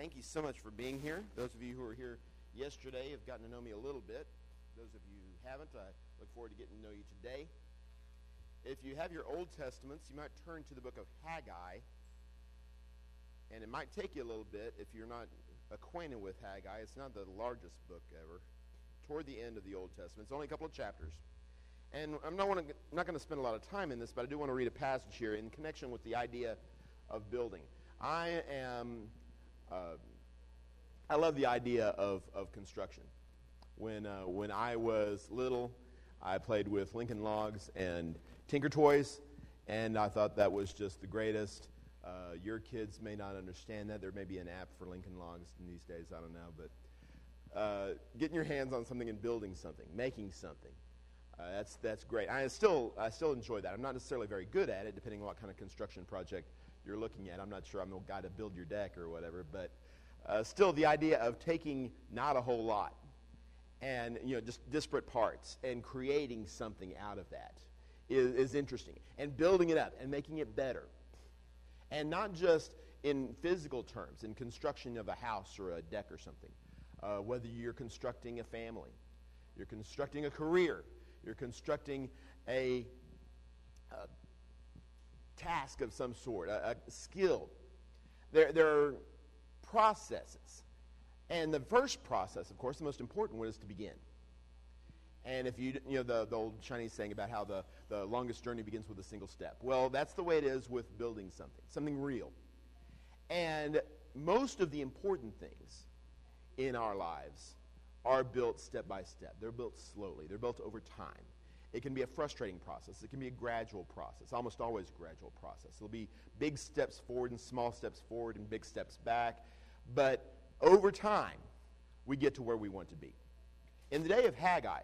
Thank you so much for being here. Those of you who were here yesterday have gotten to know me a little bit. Those of you who haven't, I look forward to getting to know you today. If you have your Old Testaments, you might turn to the book of Haggai. And it might take you a little bit if you're not acquainted with Haggai. It's not the largest book ever. Toward the end of the Old Testament. It's only a couple of chapters. And I'm not going to spend a lot of time in this, but I do want to read a passage here in connection with the idea of building. I love the idea of construction. When I was little, I played with Lincoln Logs and Tinker Toys, and I thought that was just the greatest. Your kids may not understand that. There may be an app for Lincoln Logs in these days, I don't know, but getting your hands on something and building something, making something, that's great. I still enjoy that. I'm not necessarily very good at it, depending on what kind of construction project you're looking at. I'm not sure I'm the guy to build your deck or whatever, but still the idea of taking not a whole lot and just disparate parts and creating something out of that is interesting, and building it up and making it better. And not just in physical terms, in construction of a house or a deck or something. Whether you're constructing a family, you're constructing a career, you're constructing a task of some sort, a skill. There are processes. And the first process, of course, the most important one is to begin. And if the old Chinese saying about how the longest journey begins with a single step. Well, that's the way it is with building something real. And most of the important things in our lives are built step by step. They're built slowly. They're built over time. It can be a frustrating process. It can be a gradual process, almost always a gradual process. There'll be big steps forward and small steps forward and big steps back. But over time, we get to where we want to be. In the day of Haggai,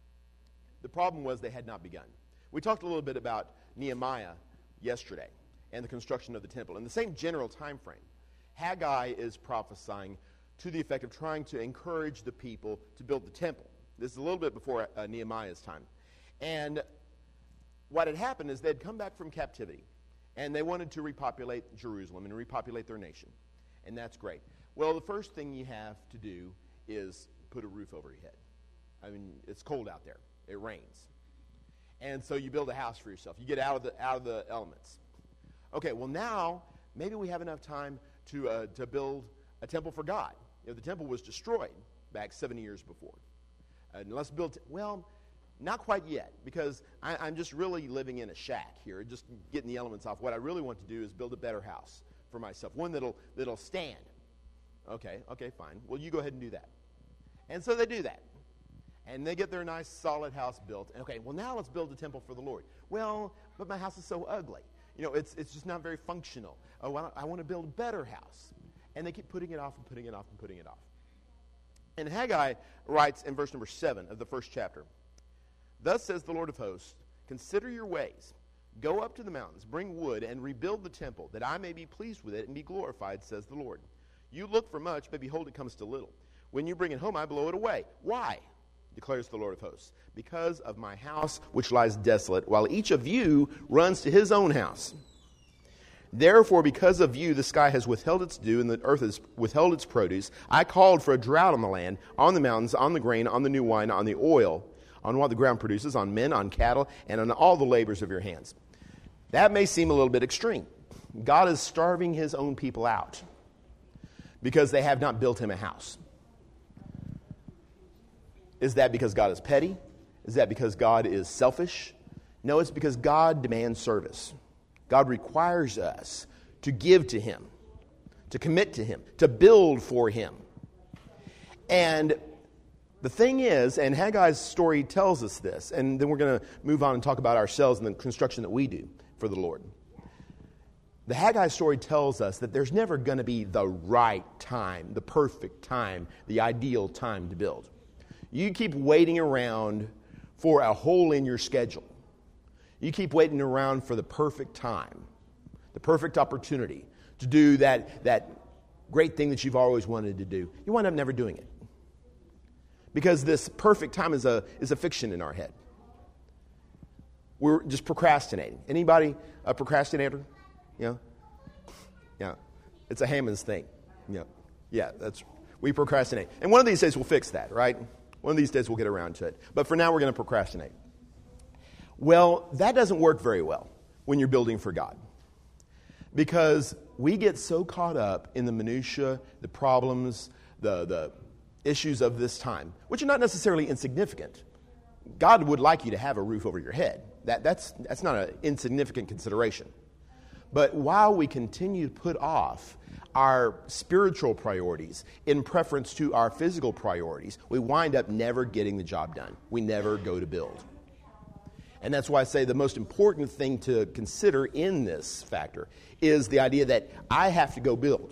the problem was they had not begun. We talked a little bit about Nehemiah yesterday and the construction of the temple. In the same general time frame, Haggai is prophesying to the effect of trying to encourage the people to build the temple. This is a little bit before Nehemiah's time. And what had happened is they'd come back from captivity, and they wanted to repopulate Jerusalem and repopulate their nation. And that's great. Well, the first thing you have to do is put a roof over your head. I mean, it's cold out there. It rains. And so you build a house for yourself. You get out of the elements. Okay, well now, maybe we have enough time to build a temple for God. The temple was destroyed back 70 years before. And let's build, not quite yet, because I'm just really living in a shack here, just getting the elements off. What I really want to do is build a better house for myself, one that'll stand. Okay, fine. Well, you go ahead and do that. And so they do that. And they get their nice, solid house built. And okay, well, now let's build a temple for the Lord. Well, but my house is so ugly. It's just not very functional. Oh, I want to build a better house. And they keep putting it off and putting it off and putting it off. And Haggai writes in verse number 7 of the first chapter, "Thus says the Lord of hosts, consider your ways. Go up to the mountains, bring wood, and rebuild the temple, that I may be pleased with it and be glorified, says the Lord. You look for much, but behold, it comes to little. When you bring it home, I blow it away. Why? Declares the Lord of hosts. Because of my house which lies desolate, while each of you runs to his own house. Therefore, because of you, the sky has withheld its dew, and the earth has withheld its produce. I called for a drought on the land, on the mountains, on the grain, on the new wine, on the oil, on what the ground produces, on men, on cattle, and on all the labors of your hands." That may seem a little bit extreme. God is starving his own people out because they have not built him a house. Is that because God is petty? Is that because God is selfish? No, it's because God demands service. God requires us to give to him, to commit to him, to build for him. And the thing is, and Haggai's story tells us this, and then we're going to move on and talk about ourselves and the construction that we do for the Lord. The Haggai story tells us that there's never going to be the right time, the perfect time, the ideal time to build. You keep waiting around for a hole in your schedule. You keep waiting around for the perfect time, the perfect opportunity to do that great thing that you've always wanted to do. You wind up never doing it. Because this perfect time is a fiction in our head. We're just procrastinating. Anybody a procrastinator? Yeah. It's a Hammond's thing. Yeah. Yeah, we procrastinate. And one of these days we'll fix that, right? One of these days we'll get around to it. But for now, we're going to procrastinate. Well, that doesn't work very well when you're building for God. Because we get so caught up in the minutia, the problems, the issues of this time, which are not necessarily insignificant. God would like you to have a roof over your head. That's not an insignificant consideration. But while we continue to put off our spiritual priorities in preference to our physical priorities, we wind up never getting the job done. We never go to build. And that's why I say the most important thing to consider in this factor is the idea that I have to go build.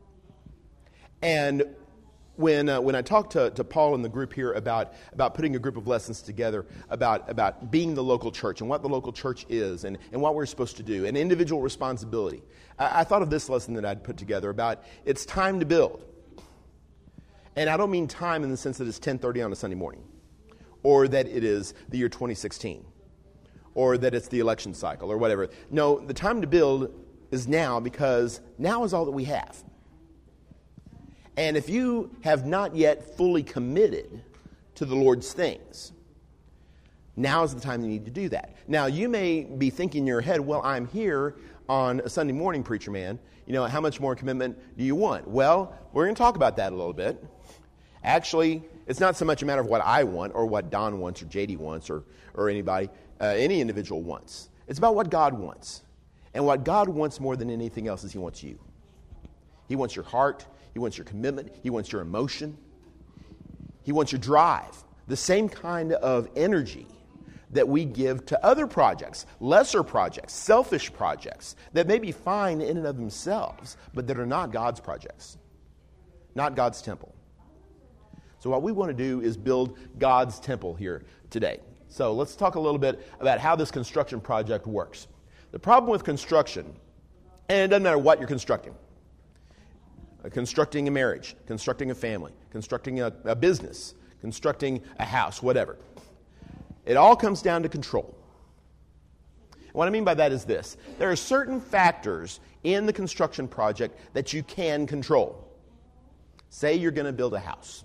And when I talked to Paul and the group here about putting a group of lessons together, about being the local church and what the local church is and what we're supposed to do, and individual responsibility, I thought of this lesson that I'd put together about it's time to build. And I don't mean time in the sense that it's 10:30 on a Sunday morning, or that it is the year 2016, or that it's the election cycle, or whatever. No, the time to build is now, because now is all that we have. And if you have not yet fully committed to the Lord's things, now is the time you need to do that. Now, you may be thinking in your head, well, I'm here on a Sunday morning, preacher man. How much more commitment do you want? Well, we're going to talk about that a little bit. Actually, it's not so much a matter of what I want or what Don wants or JD wants or anybody, any individual wants. It's about what God wants. And what God wants more than anything else is He wants you. He wants your heart. He wants your commitment. He wants your emotion. He wants your drive. The same kind of energy that we give to other projects, lesser projects, selfish projects that may be fine in and of themselves, but that are not God's projects, not God's temple. So what we want to do is build God's temple here today. So let's talk a little bit about how this construction project works. The problem with construction, and it doesn't matter what you're constructing, constructing a marriage, constructing a family, constructing a business, constructing a house, whatever. It all comes down to control. What I mean by that is this. There are certain factors in the construction project that you can control. Say you're going to build a house.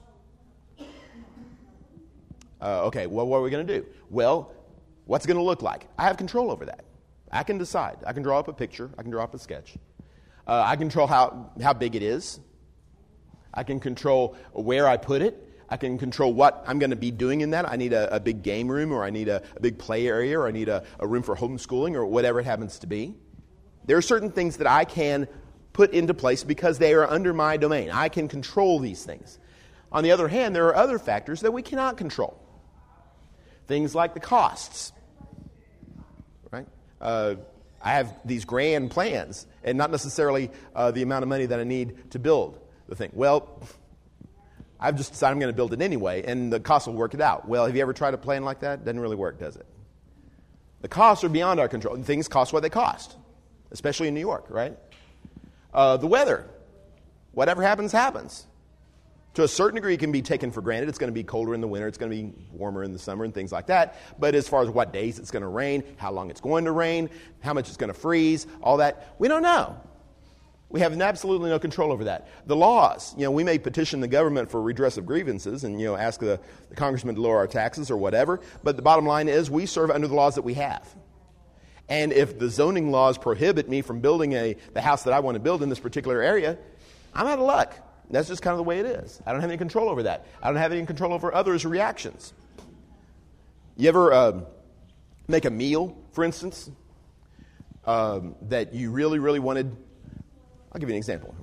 Okay, well, what are we going to do? Well, what's it going to look like? I have control over that. I can decide. I can draw up a picture. I can draw up a sketch. I control how big it is. I can control where I put it. I can control what I'm going to be doing in that. I need a big game room, or I need a big play area, or I need a room for homeschooling, or whatever it happens to be. There are certain things that I can put into place because they are under my domain. I can control these things. On the other hand, there are other factors that we cannot control. Things like the costs. Right? I have these grand plans, and not necessarily the amount of money that I need to build the thing. Well, I've just decided I'm going to build it anyway, and the cost will work it out. Well, have you ever tried a plan like that? Doesn't really work, does it? The costs are beyond our control. Things cost what they cost, especially in New York, right? The weather. Whatever happens, happens. To a certain degree, it can be taken for granted. It's going to be colder in the winter. It's going to be warmer in the summer and things like that. But as far as what days it's going to rain, how long it's going to rain, how much it's going to freeze, all that, we don't know. We have absolutely no control over that. The laws, we may petition the government for redress of grievances and, ask the congressman to lower our taxes or whatever. But the bottom line is we serve under the laws that we have. And if the zoning laws prohibit me from building the house that I want to build in this particular area, I'm out of luck. That's just kind of the way it is. I don't have any control over that. I don't have any control over others' reactions. You ever make a meal, for instance, that you really, really wanted? I'll give you an example.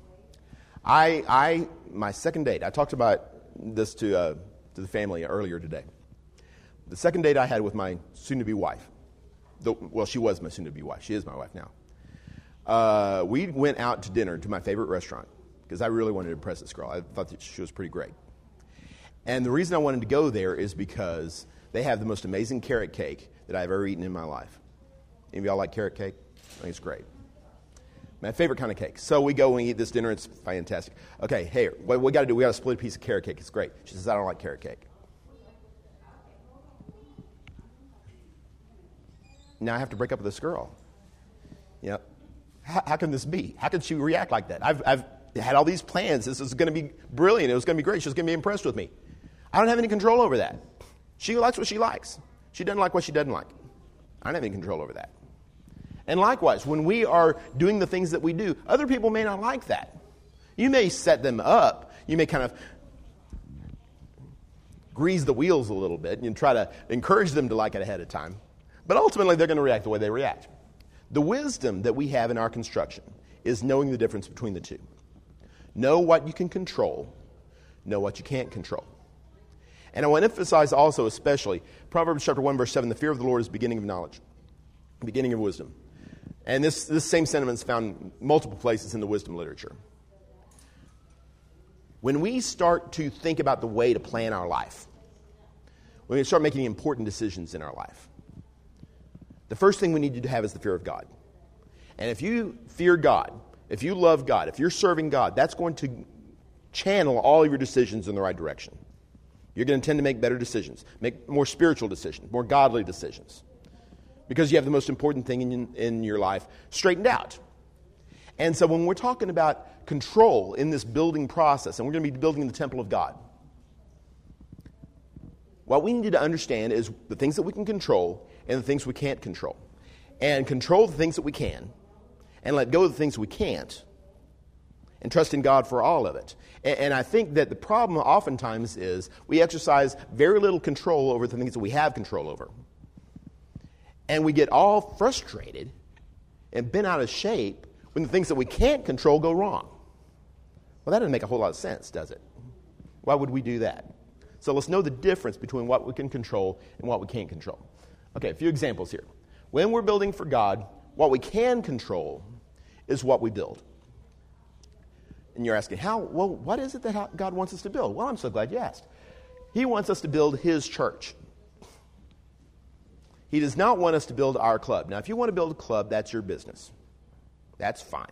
My second date, I talked about this to the family earlier today. The second date I had with my soon-to-be wife, she was my soon-to-be wife. She is my wife now. We went out to dinner to my favorite restaurant, because I really wanted to impress this girl. I thought that she was pretty great. And the reason I wanted to go there is because they have the most amazing carrot cake that I've ever eaten in my life. Any of y'all like carrot cake? I think it's great. My favorite kind of cake. So we go and we eat this dinner. It's fantastic. Okay, hey, what we got to do, we got to split a piece of carrot cake. It's great. She says, I don't like carrot cake. Now I have to break up with this girl. How can this be? How can she react like that? had all these plans. This was going to be brilliant. It was going to be great. She was going to be impressed with me. I don't have any control over that. She likes what she likes. She doesn't like what she doesn't like. I don't have any control over that. And likewise, when we are doing the things that we do, other people may not like that. You may set them up. You may kind of grease the wheels a little bit and try to encourage them to like it ahead of time. But ultimately, they're going to react the way they react. The wisdom that we have in our construction is knowing the difference between the two. Know what you can control. Know what you can't control. And I want to emphasize also, especially, Proverbs chapter 1, verse 7, the fear of the Lord is the beginning of knowledge, beginning of wisdom. And this same sentiment is found multiple places in the wisdom literature. When we start to think about the way to plan our life, when we start making important decisions in our life, the first thing we need to have is the fear of God. And if you fear God, if you love God, if you're serving God, that's going to channel all of your decisions in the right direction. You're going to tend to make better decisions, make more spiritual decisions, more godly decisions, because you have the most important thing in your life straightened out. And so when we're talking about control in this building process, and we're going to be building the temple of God, what we need to understand is the things that we can control and the things we can't control. And control the things that we can, and let go of the things we can't, and trust in God for all of it. And I think that the problem oftentimes is we exercise very little control over the things that we have control over. And we get all frustrated and bent out of shape when the things that we can't control go wrong. Well, that doesn't make a whole lot of sense, does it? Why would we do that? So let's know the difference between what we can control and what we can't control. Okay, a few examples here. When we're building for God, what we can control is what we build. And you're asking, how? Well, what is it that God wants us to build? Well, I'm so glad you asked. He wants us to build His church. He does not want us to build our club. Now, if you want to build a club, that's your business. That's fine.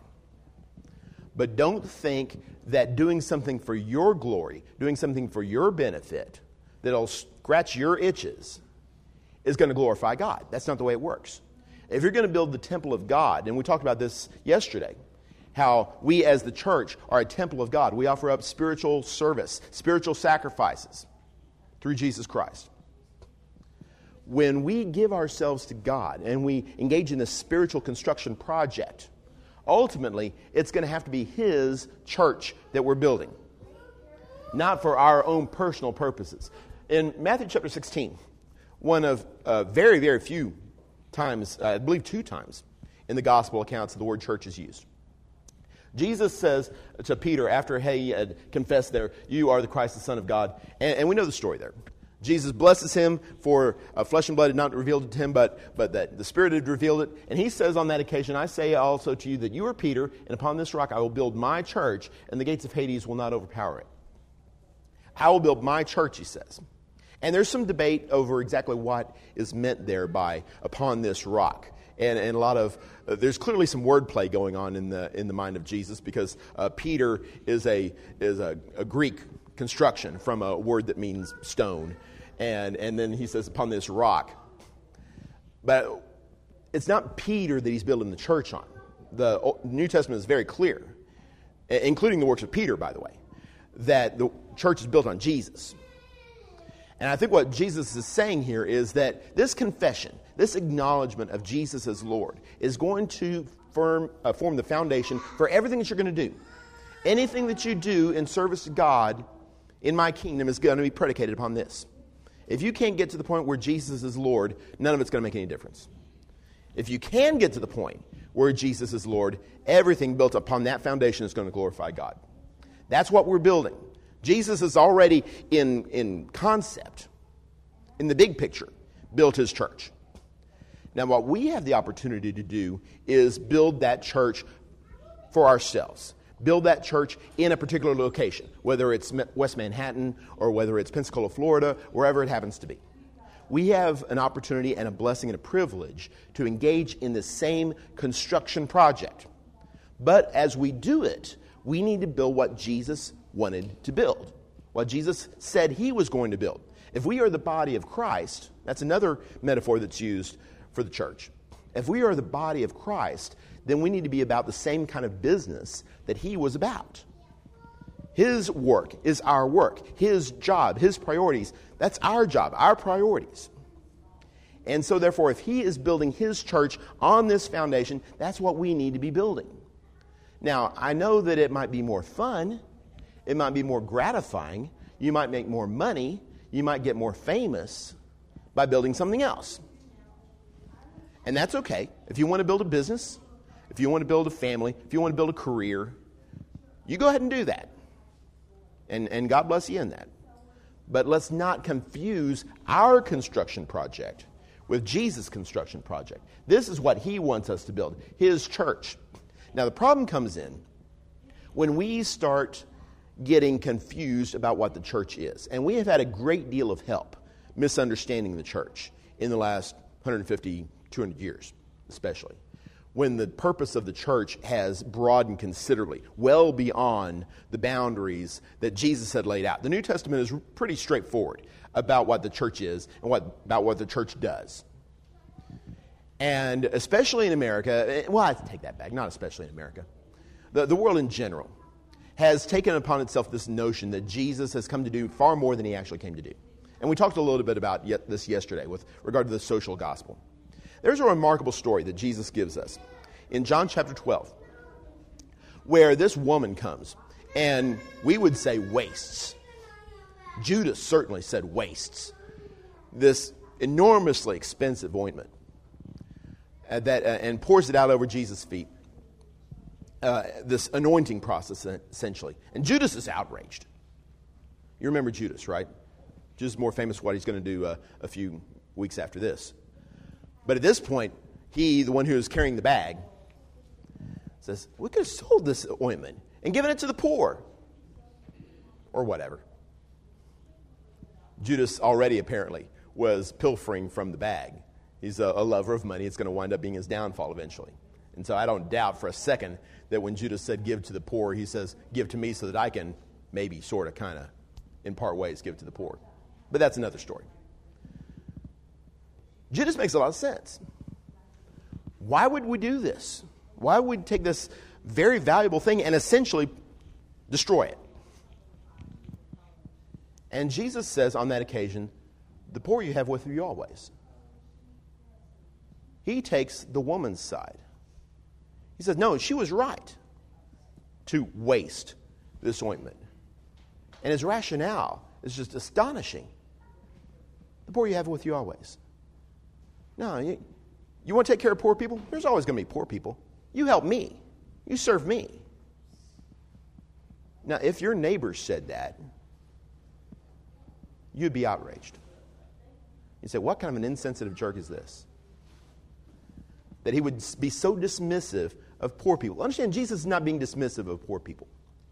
But don't think that doing something for your glory, doing something for your benefit, that'll scratch your itches, is going to glorify God. That's not the way it works. If you're going to build the temple of God, and we talked about this yesterday, how we as the church are a temple of God. We offer up spiritual service, spiritual sacrifices through Jesus Christ. When we give ourselves to God and we engage in this spiritual construction project, ultimately it's going to have to be His church that we're building, not for our own personal purposes. In Matthew chapter 16, one of very, very few times, I believe 2 times, in the gospel accounts the word church is used. Jesus says to Peter, after he had confessed there, you are the Christ, the Son of God. And we know the story there. Jesus blesses him for flesh and blood had not revealed it to him, but that the Spirit had revealed it. And he says on that occasion, I say also to you that you are Peter, and upon this rock I will build my church, and the gates of Hades will not overpower it. I will build my church, he says. And there's some debate over exactly what is meant there by upon this rock. And a lot of there's clearly some wordplay going on in the mind of Jesus, because Peter is a Greek construction from a word that means stone, and then he says upon this rock. But it's not Peter that he's building the church on. The New Testament is very clear, including the works of Peter, by the way, that the church is built on Jesus. And I think what Jesus is saying here is that this confession, this acknowledgement of Jesus as Lord, is going to form the foundation for everything that you're going to do. Anything that you do in service to God in my kingdom is going to be predicated upon this. If you can't get to the point where Jesus is Lord, none of it's going to make any difference. If you can get to the point where Jesus is Lord, everything built upon that foundation is going to glorify God. That's what we're building. Jesus is already in concept, in the big picture, built His church. Now, what we have the opportunity to do is build that church for ourselves. Build that church in a particular location, whether it's West Manhattan or whether it's Pensacola, Florida, wherever it happens to be. We have an opportunity and a blessing and a privilege to engage in the same construction project. But as we do it, we need to build what Jesus wanted to build, what Jesus said He was going to build. If we are the body of Christ, that's another metaphor that's used for the church. If we are the body of Christ, then we need to be about the same kind of business that He was about. His work is our work. His job, his priorities, that's our job, our priorities. And so therefore, if he is building his church on this foundation, that's what we need to be building. Now, I know that it might be more fun. It might be more gratifying. You might make more money. You might get more famous by building something else. And that's okay. If you want to build a business, if you want to build a family, if you want to build a career, you go ahead and do that. And God bless you in that. But let's not confuse our construction project with Jesus' construction project. This is what he wants us to build, his church. Now, the problem comes in when we start getting confused about what the church is. And we have had a great deal of help misunderstanding the church in the last 150, 200 years, especially, when the purpose of the church has broadened considerably, well beyond the boundaries that Jesus had laid out. The New Testament is pretty straightforward about what the church is and about what the church does. And especially in America, well, I take that back, not especially in America. The world in general has taken upon itself this notion that Jesus has come to do far more than he actually came to do. And we talked a little bit about this yesterday with regard to the social gospel. There's a remarkable story that Jesus gives us in John chapter 12, where this woman comes, and we would say wastes. Judas certainly said wastes this enormously expensive ointment and pours it out over Jesus' feet. This anointing process, essentially. And Judas is outraged. You remember Judas, right? Judas is more famous for what he's going to do a few weeks after this. But at this point, he, the one who is carrying the bag, says, we could have sold this ointment and given it to the poor. Or whatever. Judas already, apparently, was pilfering from the bag. He's a lover of money. It's going to wind up being his downfall eventually. And so I don't doubt for a second that when Judas said give to the poor, he says give to me so that I can maybe sort of kind of in part ways give to the poor. But that's another story. Judas makes a lot of sense. Why would we do this? Why would we take this very valuable thing and essentially destroy it? And Jesus says on that occasion, the poor you have with you always. He takes the woman's side. He says, no, she was right to waste this ointment. And his rationale is just astonishing. The poor you have with you always. No, you want to take care of poor people? There's always going to be poor people. You help me. You serve me. Now, if your neighbor said that, you'd be outraged. You'd say, what kind of an insensitive jerk is this? That he would be so dismissive of poor people. Understand, Jesus is not being dismissive of poor people.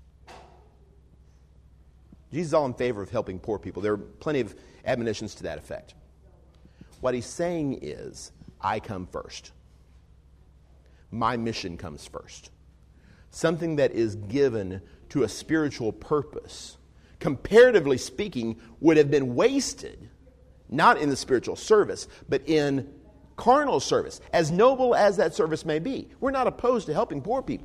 Jesus is all in favor of helping poor people. There are plenty of admonitions to that effect. What he's saying is, I come first. My mission comes first. Something that is given to a spiritual purpose, comparatively speaking, would have been wasted, not in the spiritual service, but in carnal service, as noble as that service may be. We're not opposed to helping poor people.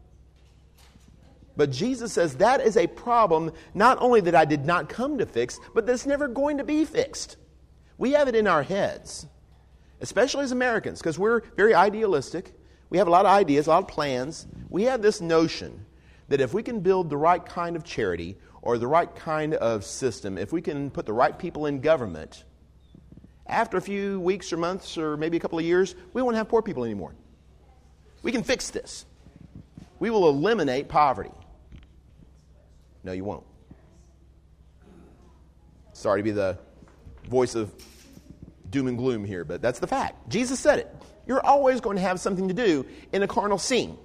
But Jesus says that is a problem not only that I did not come to fix, but that's never going to be fixed. We have it in our heads, especially as Americans, because we're very idealistic. We have a lot of ideas, a lot of plans. We have this notion that if we can build the right kind of charity or the right kind of system, if we can put the right people in government, after a few weeks or months or maybe a couple of years, we won't have poor people anymore. We can fix this. We will eliminate poverty. No, you won't. Sorry to be the voice of doom and gloom here, but that's the fact. Jesus said it. You're always going to have something to do in a carnal scene.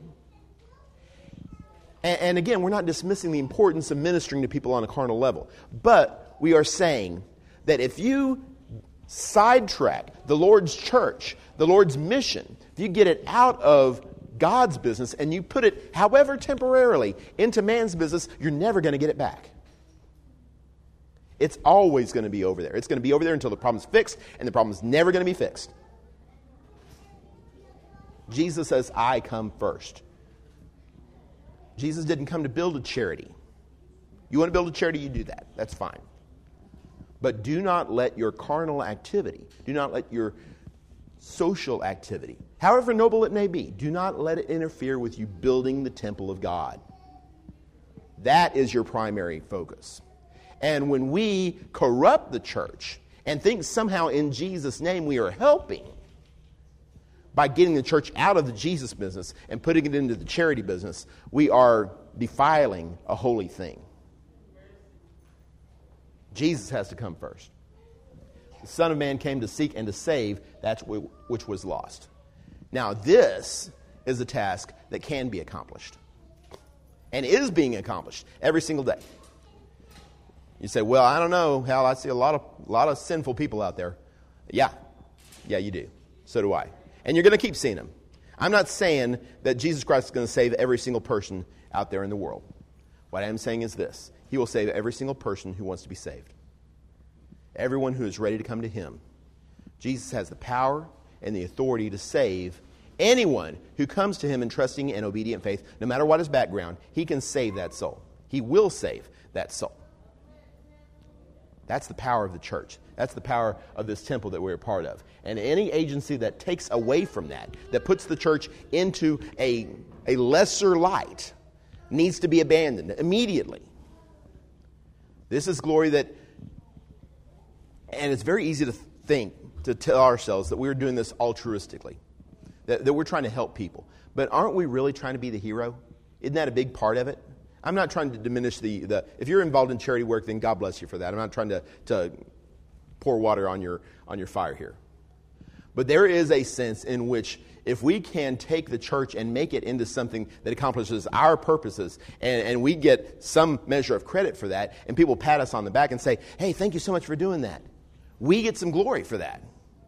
And again, we're not dismissing the importance of ministering to people on a carnal level. But we are saying that if you sidetrack the Lord's church, the Lord's mission, if you get it out of God's business and you put it, however temporarily, into man's business, you're never going to get it back. It's always going to be over there. It's going to be over there until the problem's fixed, and the problem's never going to be fixed. Jesus says, I come first. Jesus didn't come to build a charity. You want to build a charity, you do that. That's fine. But do not let your carnal activity, do not let your social activity, however noble it may be, do not let it interfere with you building the temple of God. That is your primary focus. And when we corrupt the church and think somehow in Jesus' name we are helping by getting the church out of the Jesus business and putting it into the charity business, we are defiling a holy thing. Jesus has to come first. The Son of Man came to seek and to save that which was lost. Now, this is a task that can be accomplished and is being accomplished every single day. You say, well, I don't know, Hal, I see a lot of sinful people out there. Yeah, you do. So do I. And you're going to keep seeing them. I'm not saying that Jesus Christ is going to save every single person out there in the world. What I am saying is this. He will save every single person who wants to be saved. Everyone who is ready to come to Him. Jesus has the power and the authority to save anyone who comes to Him in trusting and obedient faith. No matter what his background, He can save that soul. He will save that soul. That's the power of the church. That's the power of this temple that we're a part of. And any agency that takes away from that puts the church into a lesser light, needs to be abandoned immediately. This is glory that, and it's very easy to think, to tell ourselves that we're doing this altruistically, that we're trying to help people. But aren't we really trying to be the hero? Isn't that a big part of it? I'm not trying to diminish the if you're involved in charity work, then God bless you for that. I'm not trying to pour water on your fire here. But there is a sense in which if we can take the church and make it into something that accomplishes our purposes, and we get some measure of credit for that, and people pat us on the back and say, hey, thank you so much for doing that. We get some glory for that.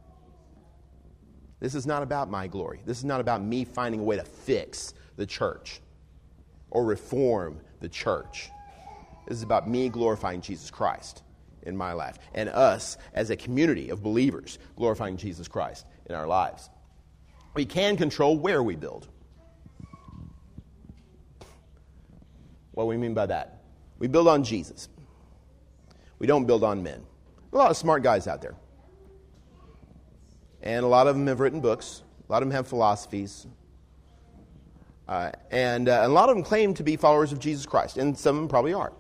This is not about my glory. This is not about me finding a way to fix the church or reform the church. This is about me glorifying Jesus Christ in my life, and us as a community of believers glorifying Jesus Christ in our lives. We can control where we build. What do we mean by that? We build on Jesus. We don't build on men. There are a lot of smart guys out there. And a lot of them have written books. A lot of them have philosophies. And a lot of them claim to be followers of Jesus Christ. And some of them probably are.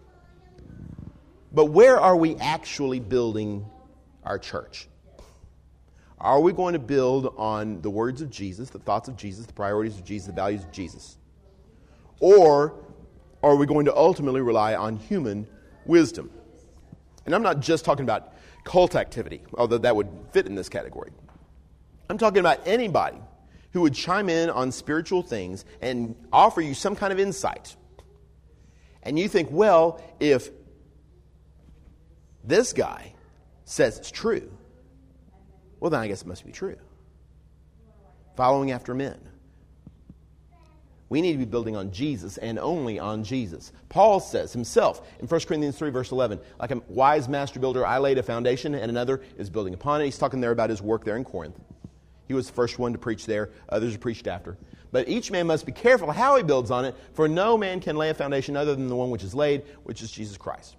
But where are we actually building our church? Are we going to build on the words of Jesus, the thoughts of Jesus, the priorities of Jesus, the values of Jesus? Or are we going to ultimately rely on human wisdom? And I'm not just talking about cult activity, although that would fit in this category. I'm talking about anybody who would chime in on spiritual things and offer you some kind of insight. And you think, well, if this guy says it's true, well, then I guess it must be true. Following after men. We need to be building on Jesus and only on Jesus. Paul says himself in 1 Corinthians 3, verse 11, like a wise master builder, I laid a foundation and another is building upon it. He's talking there about his work there in Corinth. He was the first one to preach there. Others preached after. But each man must be careful how he builds on it, for no man can lay a foundation other than the one which is laid, which is Jesus Christ.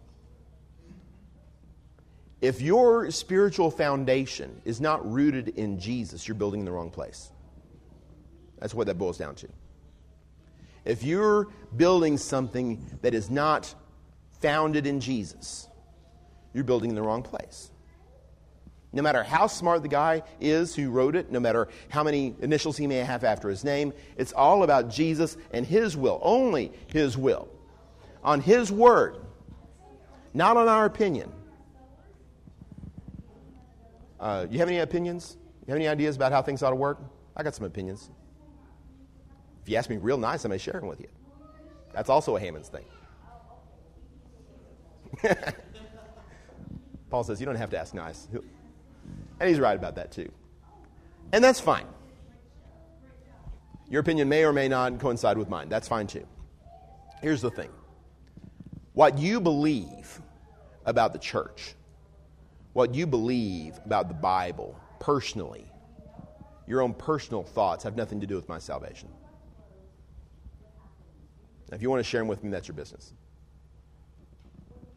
If your spiritual foundation is not rooted in Jesus, you're building in the wrong place. That's what that boils down to. If you're building something that is not founded in Jesus, you're building in the wrong place. No matter how smart the guy is who wrote it, no matter how many initials he may have after his name, it's all about Jesus and His will, only His will, on His word, not on our opinion. You have any opinions? You have any ideas about how things ought to work? I got some opinions. If you ask me real nice, I may share them with you. That's also a Haman's thing. Paul says you don't have to ask nice. And he's right about that too. And that's fine. Your opinion may or may not coincide with mine. That's fine too. Here's the thing. What you believe about the church, what you believe about the Bible personally, your own personal thoughts have nothing to do with my salvation. Now, if you want to share them with me, that's your business.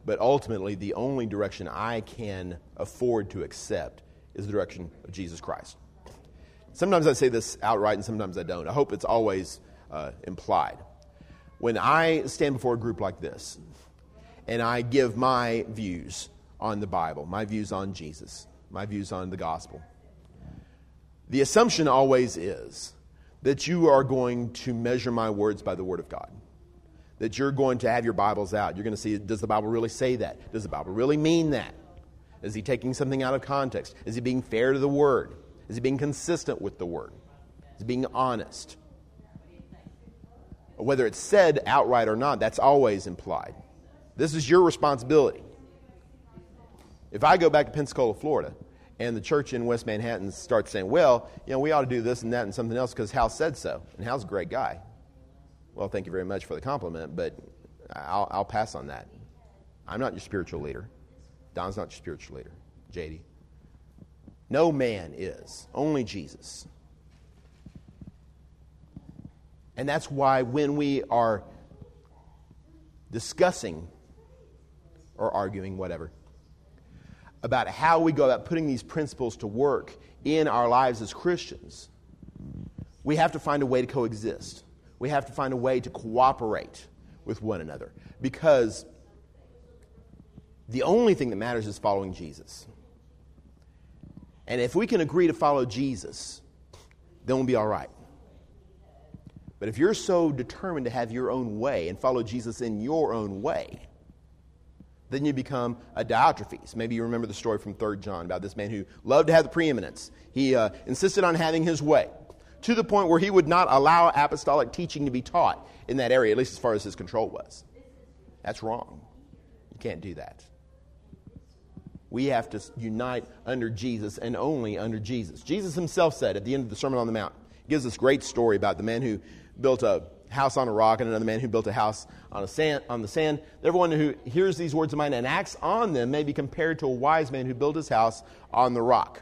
But ultimately, the only direction I can afford to accept is the direction of Jesus Christ. Sometimes I say this outright and sometimes I don't. I hope it's always implied. When I stand before a group like this and I give my views on the Bible, my views on Jesus, my views on the gospel, the assumption always is that you are going to measure my words by the Word of God. That you're going to have your Bibles out. You're going to see, does the Bible really say that? Does the Bible really mean that? Is he taking something out of context? Is he being fair to the Word? Is he being consistent with the Word? Is he being honest? Whether it's said outright or not, that's always implied. This is your responsibility. If I go back to Pensacola, Florida, and the church in West Manhattan starts saying, well, we ought to do this and that and something else because Hal said so, and Hal's a great guy. Well, thank you very much for the compliment, but I'll pass on that. I'm not your spiritual leader. Don's not your spiritual leader. JD. No man is. Only Jesus. And that's why when we are discussing or arguing, whatever, about how we go about putting these principles to work in our lives as Christians, we have to find a way to coexist. We have to find a way to cooperate with one another. Because the only thing that matters is following Jesus. And if we can agree to follow Jesus, then we'll be all right. But if you're so determined to have your own way and follow Jesus in your own way, then you become a Diotrephes. Maybe you remember the story from 3 John about this man who loved to have the preeminence. He insisted on having his way, to the point where he would not allow apostolic teaching to be taught in that area, at least as far as his control was. That's wrong. You can't do that. We have to unite under Jesus and only under Jesus. Jesus himself said at the end of the Sermon on the Mount, he gives this great story about the man who built a house on a rock and another man who built a house on the sand. Everyone who hears these words of mine and acts on them may be compared to a wise man who built his house on the rock.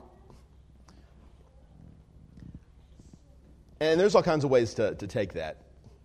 And there's all kinds of ways to take that.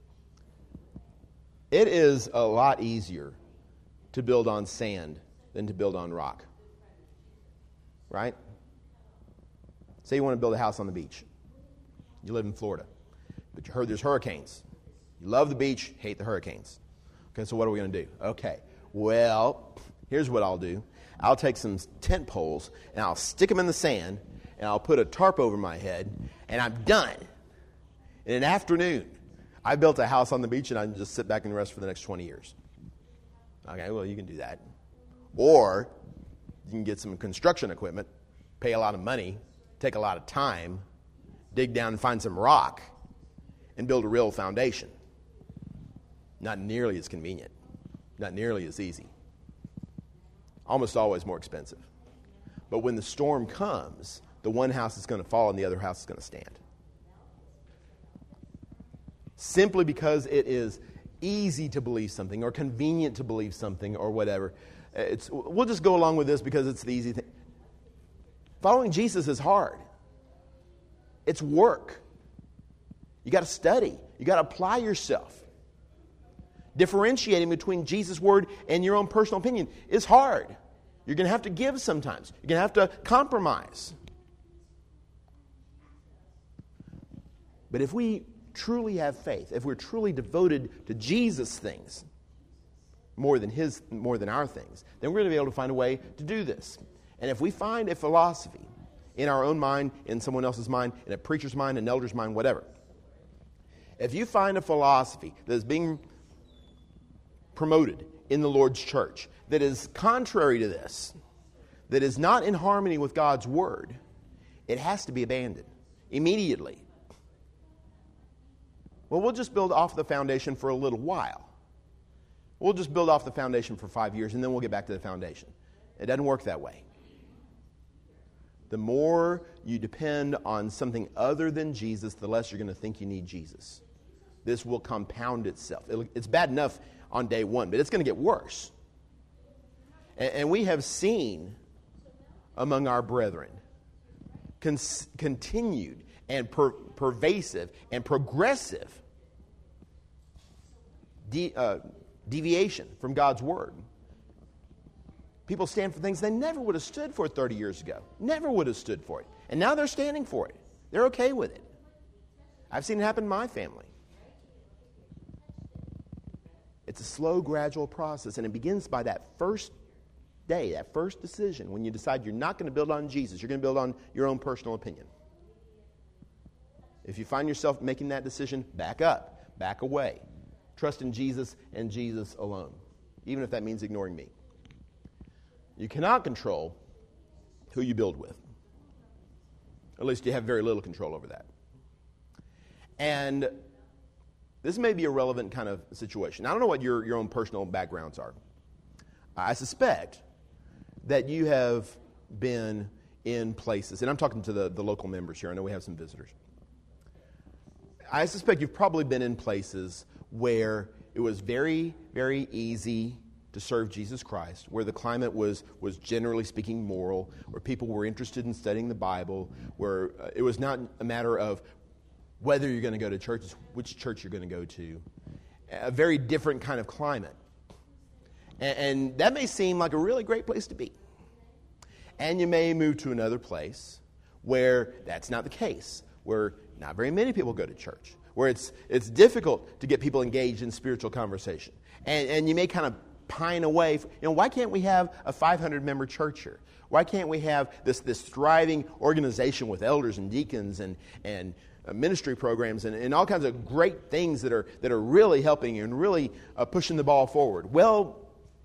It is a lot easier to build on sand than to build on rock. Right? Say you want to build a house on the beach. You live in Florida, but you heard there's hurricanes. You love the beach, hate the hurricanes. Okay, so what are we going to do? Okay, well, here's what I'll do. I'll take some tent poles, and I'll stick them in the sand, and I'll put a tarp over my head, and I'm done. In an afternoon, I built a house on the beach, and I can just sit back and rest for the next 20 years. Okay, well, you can do that. Or you can get some construction equipment, pay a lot of money, take a lot of time, dig down and find some rock, and build a real foundation. Not nearly as convenient. Not nearly as easy. Almost always more expensive. But when the storm comes, the one house is going to fall and the other house is going to stand. Simply because it is easy to believe something or convenient to believe something or whatever. We'll just go along with this because it's the easy thing. Following Jesus is hard. It's work. You got to study. You got to apply yourself. Differentiating between Jesus' word and your own personal opinion is hard. You're going to have to give sometimes. You're going to have to compromise. But if we truly have faith, if we're truly devoted to Jesus' things more than our things, then we're going to be able to find a way to do this. And if we find a philosophy in our own mind, in someone else's mind, in a preacher's mind, an elder's mind, whatever, if you find a philosophy that is being promoted in the Lord's church that is contrary to this, that is not in harmony with God's word, it has to be abandoned immediately. Well, we'll just build off the foundation for a little while. We'll just build off the foundation for 5 years and then we'll get back to the foundation. It doesn't work that way. The more you depend on something other than Jesus, the less you're going to think you need Jesus. This will compound itself. It's bad enough on day one, but it's going to get worse. And we have seen among our brethren continued and pervasive and progressive deviation from God's word. People stand for things they never would have stood for 30 years ago. Never would have stood for it. And now they're standing for it. They're okay with it. I've seen it happen in my family. It's a slow, gradual process, and it begins by that first day, that first decision, when you decide you're not going to build on Jesus, you're going to build on your own personal opinion. If you find yourself making that decision, back up, back away. Trust in Jesus and Jesus alone, even if that means ignoring me. You cannot control who you build with. At least you have very little control over that. And this may be a relevant kind of situation. I don't know what your own personal backgrounds are. I suspect that you have been in places, and I'm talking to the local members here. I know we have some visitors. I suspect you've probably been in places where it was very, very easy to serve Jesus Christ, where the climate was generally speaking moral, where people were interested in studying the Bible, where it was not a matter of whether you're going to go to church, which church you're going to go to. A very different kind of climate. And that may seem like a really great place to be. And you may move to another place where that's not the case, where not very many people go to church, where it's difficult to get people engaged in spiritual conversation. And you may kind of pine away. Why can't we have a 500-member church here? Why can't we have this thriving organization with elders and deacons and ministry programs and all kinds of great things that are really helping you and really pushing the ball forward? Well,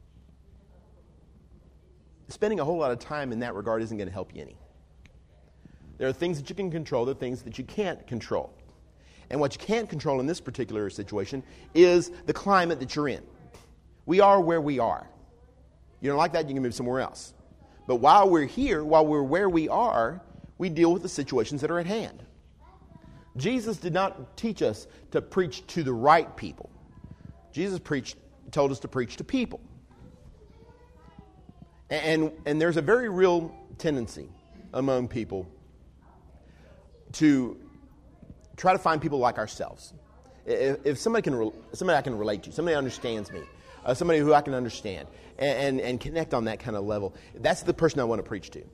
spending a whole lot of time in that regard isn't going to help you any. There are things that you can control, there are things that you can't control. And what you can't control in this particular situation is the climate that you're in. We are where we are. You don't like that, you can move somewhere else. But while we're here, while we're where we are, we deal with the situations that are at hand. Jesus did not teach us to preach to the right people. Jesus told us to preach to people. And there's a very real tendency among people to try to find people like ourselves. If somebody I can relate to, somebody understands me, somebody who I can understand and connect on that kind of level, that's the person I want to preach to.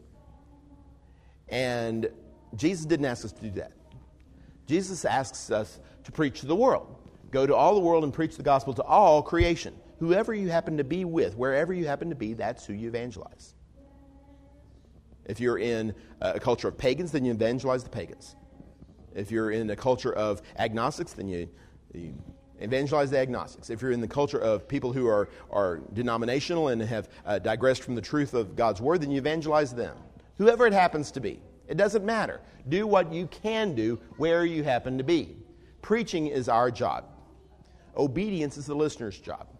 And Jesus didn't ask us to do that. Jesus asks us to preach to the world. Go to all the world and preach the gospel to all creation. Whoever you happen to be with, wherever you happen to be, that's who you evangelize. If you're in a culture of pagans, then you evangelize the pagans. If you're in a culture of agnostics, then you evangelize the agnostics. If you're in the culture of people who are denominational and have digressed from the truth of God's word, then you evangelize them. Whoever it happens to be. It doesn't matter. Do what you can do where you happen to be. Preaching is our job. Obedience is the listener's job.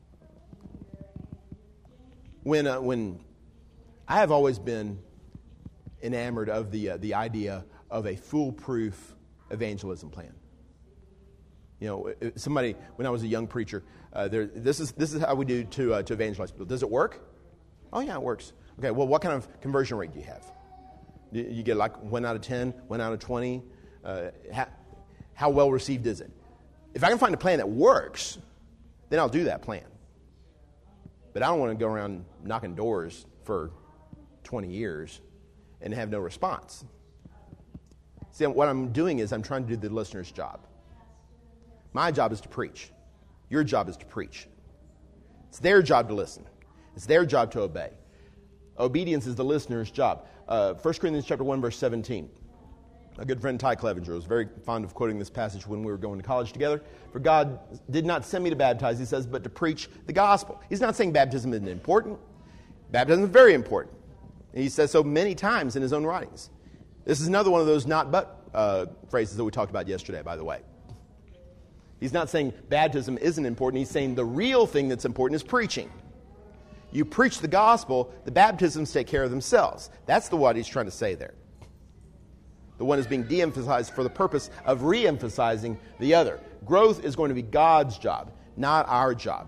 When I have always been enamored of the idea of a foolproof evangelism plan. Somebody, when I was a young preacher, this is how we do to evangelize people. Does it work? Oh yeah, it works. Okay, well, what kind of conversion rate do you have? You get like 1 out of 10, 1 out of 20? How well received is it? If I can find a plan that works, then I'll do that plan. But I don't want to go around knocking doors for 20 years and have no response. See, what I'm doing is I'm trying to do the listener's job. My job is to preach. Your job is to preach. It's their job to listen. It's their job to obey. Obedience is the listener's job. 1 Corinthians chapter 1, verse 17. A good friend, Ty Clevenger, was very fond of quoting this passage when we were going to college together. For God did not send me to baptize, he says, but to preach the gospel. He's not saying baptism isn't important. Baptism is very important. He says so many times in his own writings. This is another one of those not but phrases that we talked about yesterday, by the way. He's not saying baptism isn't important. He's saying the real thing that's important is preaching. You preach the gospel, the baptisms take care of themselves. That's what he's trying to say there. The one is being de-emphasized for the purpose of re-emphasizing the other. Growth is going to be God's job, not our job.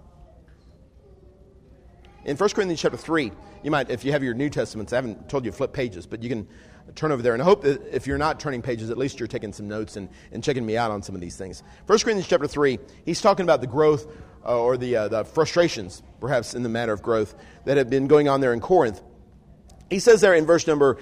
In 1 Corinthians chapter 3, you might, if you have your New Testaments, I haven't told you to flip pages, but you can turn over there. And I hope that if you're not turning pages, at least you're taking some notes and checking me out on some of these things. 1 Corinthians chapter 3, he's talking about the growth or the frustrations, perhaps, in the matter of growth that have been going on there in Corinth. He says there in verse number,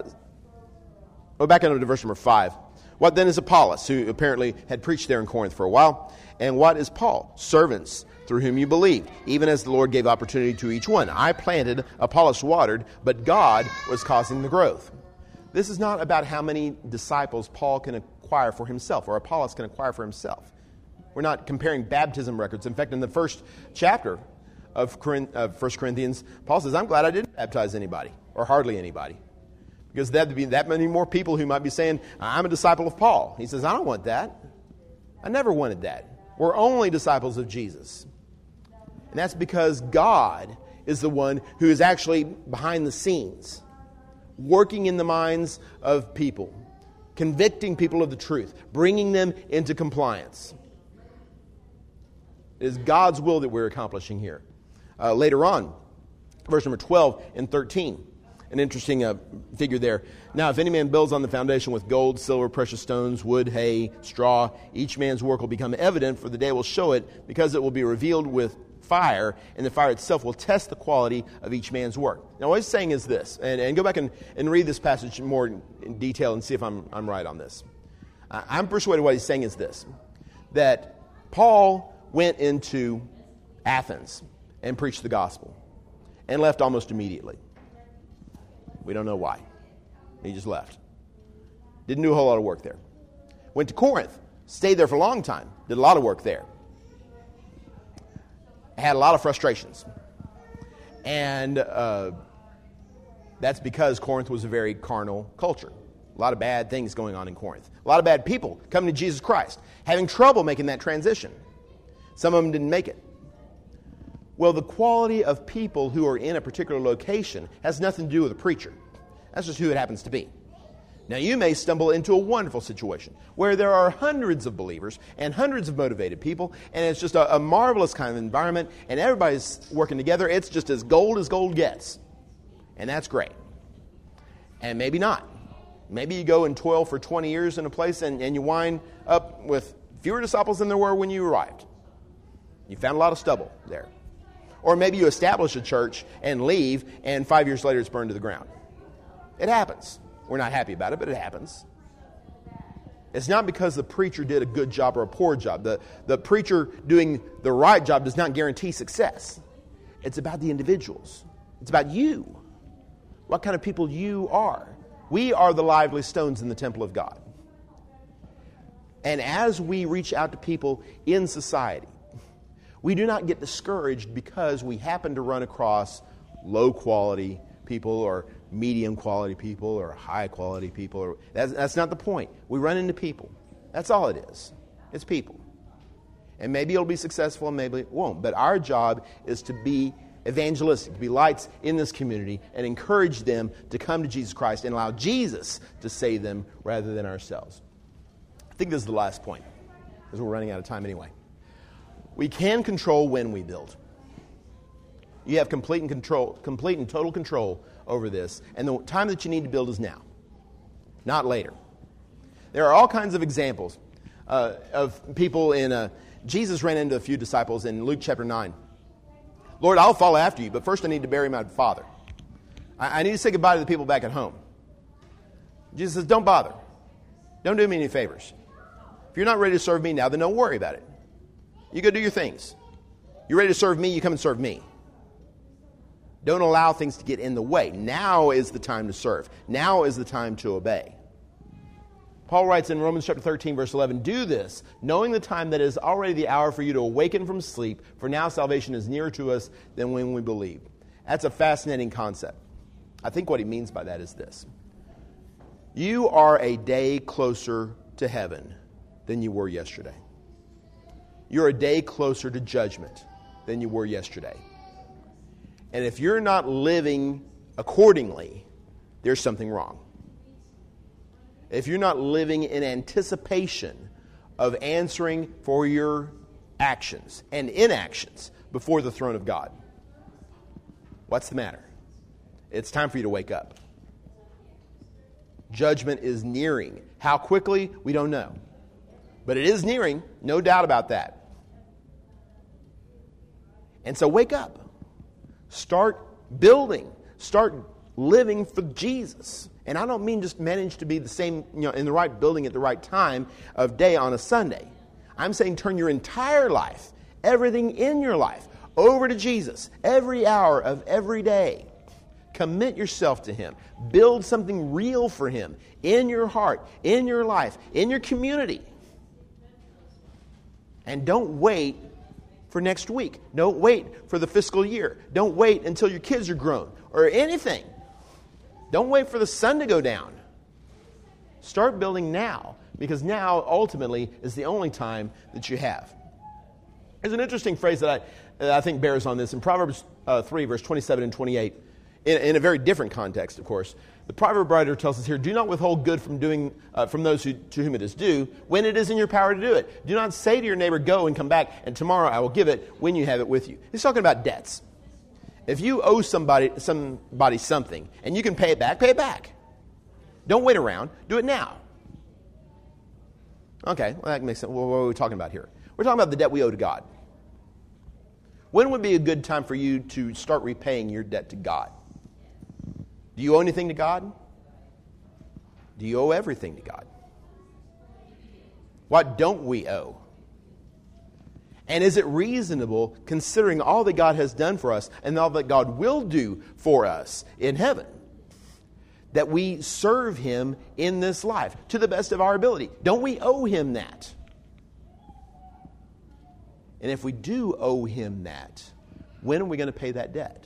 back into verse number 5. What then is Apollos, who apparently had preached there in Corinth for a while? And what is Paul? Servants through whom you believed, even as the Lord gave opportunity to each one. I planted, Apollos watered, but God was causing the growth. This is not about how many disciples Paul can acquire for himself or Apollos can acquire for himself. We're not comparing baptism records. In fact, in the first chapter of 1 Corinthians, Paul says, I'm glad I didn't baptize anybody or hardly anybody. Because that would be that many more people who might be saying, I'm a disciple of Paul. He says, I don't want that. I never wanted that. We're only disciples of Jesus. And that's because God is the one who is actually behind the scenes, working in the minds of people, convicting people of the truth, bringing them into compliance. It is God's will that we're accomplishing here. Later on, verse number 12 and 13. An interesting figure there. Now, if any man builds on the foundation with gold, silver, precious stones, wood, hay, straw, each man's work will become evident, for the day will show it, because it will be revealed with fire, and the fire itself will test the quality of each man's work. Now, what he's saying is this, and go back and read this passage more in detail and see if I'm right on this. I'm persuaded what he's saying is this, that Paul went into Athens and preached the gospel and left almost immediately. We don't know why. He just left. Didn't do a whole lot of work there. Went to Corinth. Stayed there for a long time. Did a lot of work there. Had a lot of frustrations. And that's because Corinth was a very carnal culture. A lot of bad things going on in Corinth. A lot of bad people coming to Jesus Christ. Having trouble making that transition. Some of them didn't make it. Well, the quality of people who are in a particular location has nothing to do with a preacher. That's just who it happens to be. Now, you may stumble into a wonderful situation where there are hundreds of believers and hundreds of motivated people, and it's just a marvelous kind of environment, and everybody's working together. It's just as gold gets. And that's great. And maybe not. Maybe you go and toil for 20 years in a place, and you wind up with fewer disciples than there were when you arrived. You found a lot of stubble there. Or maybe you establish a church and leave, and 5 years later it's burned to the ground. It happens. We're not happy about it, but it happens. It's not because the preacher did a good job or a poor job. The preacher doing the right job does not guarantee success. It's about the individuals. It's about you. What kind of people you are. We are the lively stones in the temple of God. And as we reach out to people in society, we do not get discouraged because we happen to run across low-quality people or medium-quality people or high-quality people. That's not the point. We run into people. That's all it is. It's people. And maybe it'll be successful and maybe it won't. But our job is to be evangelistic, to be lights in this community and encourage them to come to Jesus Christ and allow Jesus to save them rather than ourselves. I think this is the last point because we're running out of time anyway. We can control when we build. You have complete and total control over this. And the time that you need to build is now, not later. There are all kinds of examples of people Jesus ran into a few disciples in Luke chapter 9. Lord, I'll follow after you, but first I need to bury my father. I need to say goodbye to the people back at home. Jesus says, don't bother. Don't do me any favors. If you're not ready to serve me now, then don't worry about it. You go do your things. You're ready to serve me, you come and serve me. Don't allow things to get in the way. Now is the time to serve. Now is the time to obey. Paul writes in Romans chapter 13, verse 11, do this, knowing the time that it is already the hour for you to awaken from sleep, for now salvation is nearer to us than when we believed. That's a fascinating concept. I think what he means by that is this. You are a day closer to heaven than you were yesterday. You're a day closer to judgment than you were yesterday. And if you're not living accordingly, there's something wrong. If you're not living in anticipation of answering for your actions and inactions before the throne of God, what's the matter? It's time for you to wake up. Judgment is nearing. How quickly, we don't know. But it is nearing, no doubt about that. And so wake up. Start building. Start living for Jesus. And I don't mean just manage to be the same, in the right building at the right time of day on a Sunday. I'm saying turn your entire life, everything in your life, over to Jesus every hour of every day. Commit yourself to Him. Build something real for Him in your heart, in your life, in your community. And don't wait for next week. Don't wait for the fiscal year. Don't wait until your kids are grown or anything. Don't wait for the sun to go down. Start building now, because now ultimately is the only time that you have. There's an interesting phrase that I think bears on this in Proverbs 3, verse 27 and 28. In a very different context, of course. The proverb writer tells us here, do not withhold good from doing from those to whom it is due when it is in your power to do it. Do not say to your neighbor, go and come back, and tomorrow I will give it when you have it with you. He's talking about debts. If you owe somebody something and you can pay it back, pay it back. Don't wait around. Do it now. Okay, well, that makes sense. Well, what are we talking about here? We're talking about the debt we owe to God. When would be a good time for you to start repaying your debt to God? Do you owe anything to God? Do you owe everything to God? What don't we owe? And is it reasonable, considering all that God has done for us and all that God will do for us in heaven, that we serve Him in this life to the best of our ability? Don't we owe Him that? And if we do owe Him that, when are we going to pay that debt?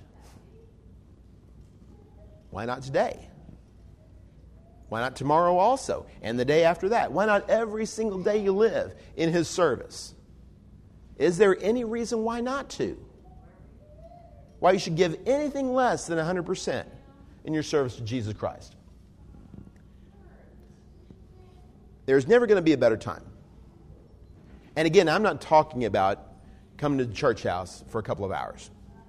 Why not today? Why not tomorrow also? And the day after that? Why not every single day you live in His service? Is there any reason why not to? Why you should give anything less than 100% in your service to Jesus Christ? There's never going to be a better time. And again, I'm not talking about coming to the church house for a couple of hours.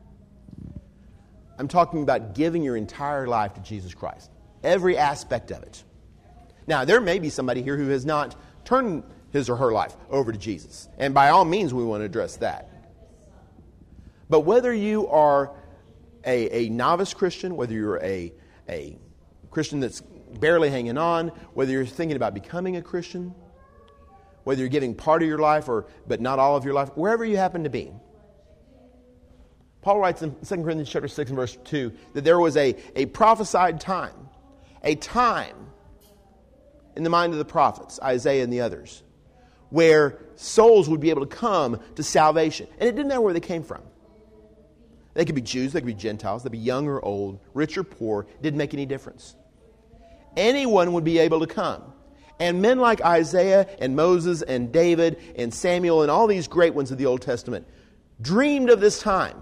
I'm talking about giving your entire life to Jesus Christ. Every aspect of it. Now, there may be somebody here who has not turned his or her life over to Jesus. And by all means, we want to address that. But whether you are a novice Christian, whether you're a Christian that's barely hanging on, whether you're thinking about becoming a Christian, whether you're giving part of your life but not all of your life, wherever you happen to be, Paul writes in 2 Corinthians chapter 6 and verse 2 that there was a prophesied time, a time in the mind of the prophets, Isaiah and the others, where souls would be able to come to salvation. And it didn't matter where they came from. They could be Jews, they could be Gentiles, they'd be young or old, rich or poor, it didn't make any difference. Anyone would be able to come. And men like Isaiah and Moses and David and Samuel and all these great ones of the Old Testament dreamed of this time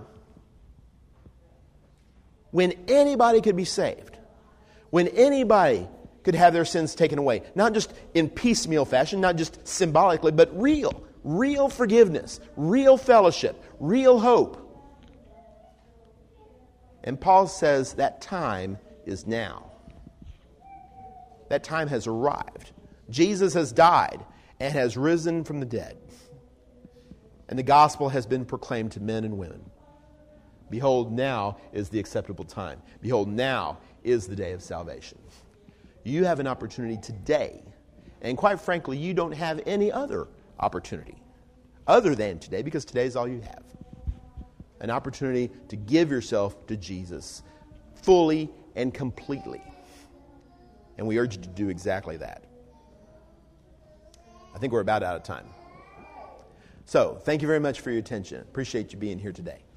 when anybody could be saved, when anybody could have their sins taken away, not just in piecemeal fashion, not just symbolically, but real forgiveness, real fellowship, real hope. And Paul says that time is now. That time has arrived. Jesus has died and has risen from the dead. And the gospel has been proclaimed to men and women. Behold, now is the acceptable time. Behold, now is the day of salvation. You have an opportunity today. And quite frankly, you don't have any other opportunity other than today, because today is all you have. An opportunity to give yourself to Jesus fully and completely. And we urge you to do exactly that. I think we're about out of time. So, thank you very much for your attention. Appreciate you being here today.